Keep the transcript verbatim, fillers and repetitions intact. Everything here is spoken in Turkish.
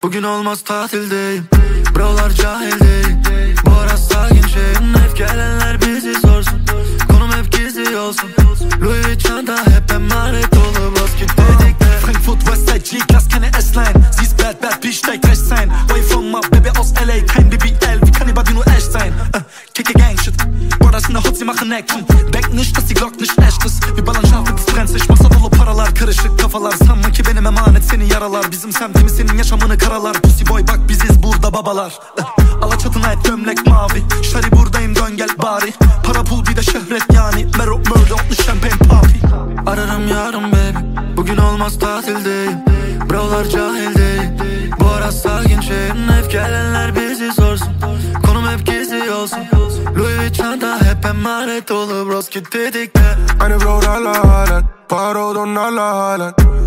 Bugün olmaz tatildeyim, buralar cahil değil. Bu ara sakin şeyim, hep gelenler bizi sorsun. Konum hep gizli olsun. Louis V çanta hep emanet dolu. Basket dedik de Frankfurt, Westside, G-Class, keine S-Line. Sie ist bad, bad, bitch, steigt rechts sein. Way from my baby aus L A, kein B B L. Wie kann die nur echt sein? Uh, Kicke Gang shit. Brothers in der Hut, sie machen Action. Denk nicht, dass die Glock nicht echt ist. Wir ballern scharf mit Trends. Ich masa dolu paralar, karışık kafalar. Sanma ki benim emanet seni yaralar. Bizim semtimiz senin yaşamını karalar. Pussy boy bak biziz burada babalar. uh, Alaçatına et gömlek mavi. Şari buradayım dön gel bari. Para pul bir de şöhret yani. Mero murder otlu champagne papi. ararım yarın baby. Bugün olmaz tatildeyim, buralar cahil değil. Bu ara sakin şeyim, hep gelenler bizi sorsun. Konum hep gizli olsun. Louis V çanta hep emanet dolu. Bros git dedik de Aynı bro la halen, paro donarla halen.